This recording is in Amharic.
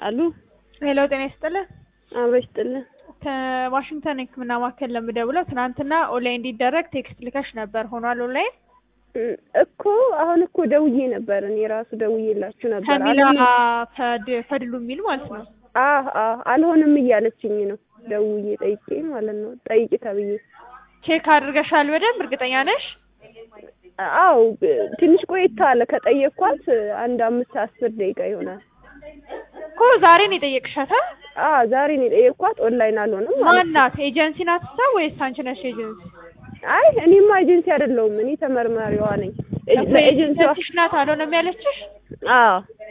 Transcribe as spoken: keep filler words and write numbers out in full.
አሉ ሄሎ ጤና ይስጥልኝ። አብሮ ይስጥልኝ። ከዋሽንግተን ህክምና ማዕከል ለምደውለው ትናንትና ኦንላይን እንዲደረግ ቴክስት ልከሽ ነበር ሆኗል ኦንላይን? እኮ አሁን እኮ ደውዬ ነበር እኔ ራሱ ደውዬላችሁ ነበር። ከሚላ ፈድ ፈድሉ የሚል ማለት ነው። አህ አህ አልሆንም እያለችኝ ነው። ደውዬ ጠይቄ ማለት ነው። ጠይቂ ተብዬ ቼክ አድርገሻል በደንብ እርግጠኛ ነሽ? አው ትንሽ ቆይቷል ከጠየቅኳት አንድ አምስት አስር ደቂቃ ይሆናል። እኮ ዛሬ ነው የጠየቅሻት? አዎ ዛሬ ነው የጠየቅኳት። ኦንላይን አልሆነም ማለት ማን ናት? ኤጀንሲ ናት እሷ ወይስ አንቺ ነሽ ኤጀንሲ? አይ እኔማ ኤጀንሲ አይደለሁም። እኔ ተመርማሪዋ ነኝ። ኤጀንሲዋ ናት አልሆነም ያለችሽ? አዎ